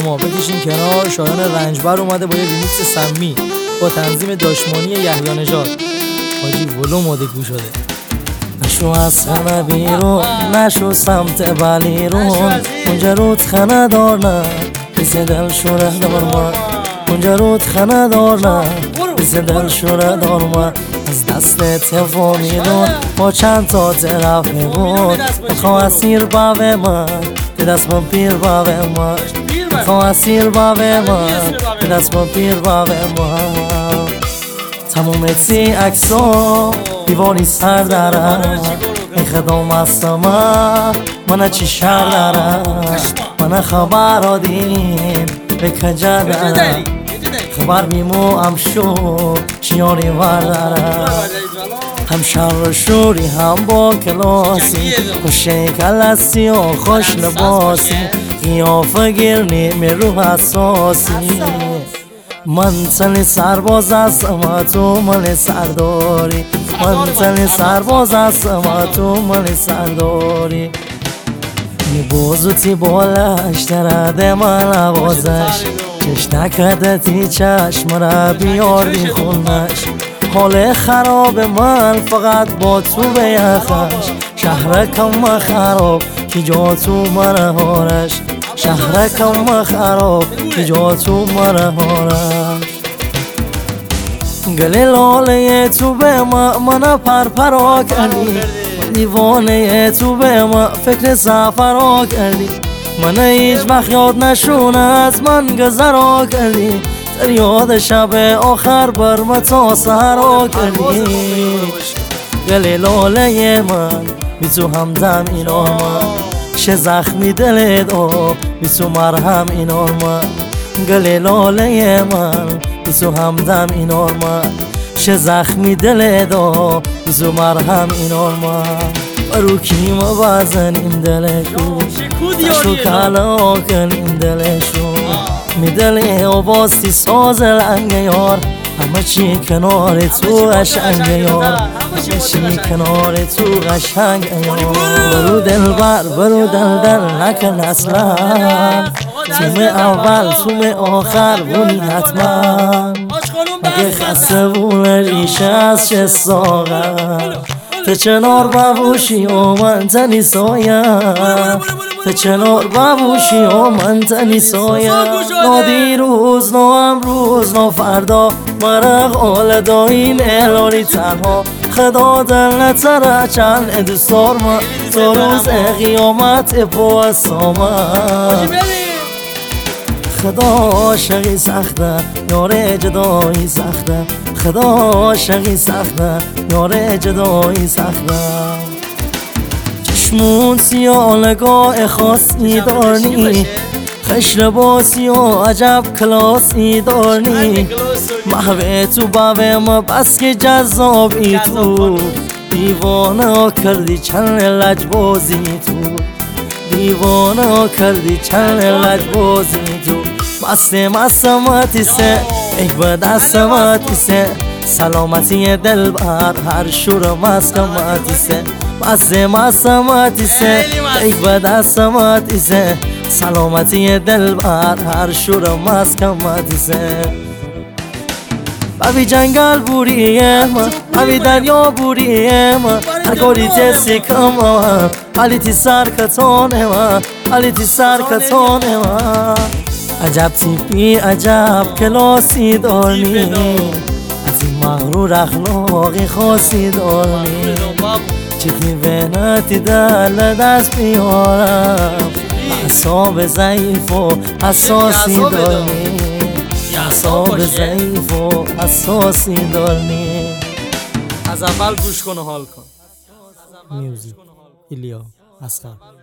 ما بکشین کنار. شایان رنجبر اومده با یه ریمیکس سمی با تنظیم داشمانی یحیی نژاد. حاجی ولو مودگو شده. نشو از خانه بیرون، نشو سمت بلیرون، اونجا رود خانه دار نه بس دل شوره دار من، اونجا رود خانه دار نه بس دل شوره دار من. از دست تفامیدون با چند تا طرف بود، بخوا اسیر باوه من به دست من پیر باوه من، بخوا اسیر باوه من به دست من پیر باوه من. تموم اکسی اکسا دیوانی سر دارم، ای خدام هستم من چی شر دارم، من خبر را دیم به کجا دارم، خبر بیمو هم شو شیاری وردارم. هم شر و شوری هم با کلاسی، خوش شکل هستی و خوش لباسی، قیافه گرنی رو حساسی. من تن سرباز هستم تو مال سرداری، من تن سرباز هستم تو مال سرداری. یه بازوتی بالش درده من عوازش، چش نکرده تی چشم را بیاردی خونش. حال خراب من فقط با تو به یخش، شهرکم خراب که جا تو مرهارش، شهرکم خراب که جا تو مرهارش. گل لاله تو به من پرپرا کردی، دیوانه تو به من فکر سفرا کردی، من هیچ وقت یاد نشون از من گذرا کردی، در یاد شب آخر بر من تا سهرا کردی. گل لاله من بی تو همدم اینا من، چه زخمی دل دا بی تو مرهم اینا من. گل لاله من بی تو همدم اینا من، چه زخمی دل دا بی تو مرهم اینا من. برو کیم بزن این دلشو، تشو کلا کن این دلشو، می دل آواستی ساز لنگ یار، همه چی کنار تو قشنگ یار، همه چی کنار تو قشنگ یار. برو دل بر برو دل نکن اصلا، توم اول توم آخر بونی حتما، مگه خسته بون ریشه از چه ساغر، ته چنار بابوشی و من تنی سایم، ته چنار بابوشی و من تنی سایم. نا دیروز نا امروز نا فردا مرق آل داین ایرانی تنها، خدا دل نتره چند دوستار من تا روز قیامت با سامن. خدا عاشقی سخته یاره جدایی سخته، خدا عاشقی سخته یاره جدایی سخته. چشمون سیاه نگاه خاصی دارنی، خش لباسی و عجب کلاسی دارنی، محوه تو بابه ما بس که جذابی تو، دیوانه کردی چند لجبازی تو، دیوانه کردی چند لجبازی تو. مست ماتیسه ای به دست ماتیسه، سلامتی دل بر هر شور مست ماتیسه، مست ماتیسه ای به دست ماتیسه، سلامتی دل بر هر شور مست ماتیسه. ابی جنگل بوریه ما ابی دریا بوریه ما، هر کاری تسی کم علی تی سر کتانه ما، علی تی سر کتانه ما. عجب تیپی عجب کلاسی دارنی، از این مغرور اخلاقی خاصی دارنی، چیزی بینتی دل دست بیارم، اعصاب ضعیف و حساسی دارنی، اعصاب ضعیف و حساسی دارنی. از اول گوش کن و حال کن. میوزیک ایلیا اصغر.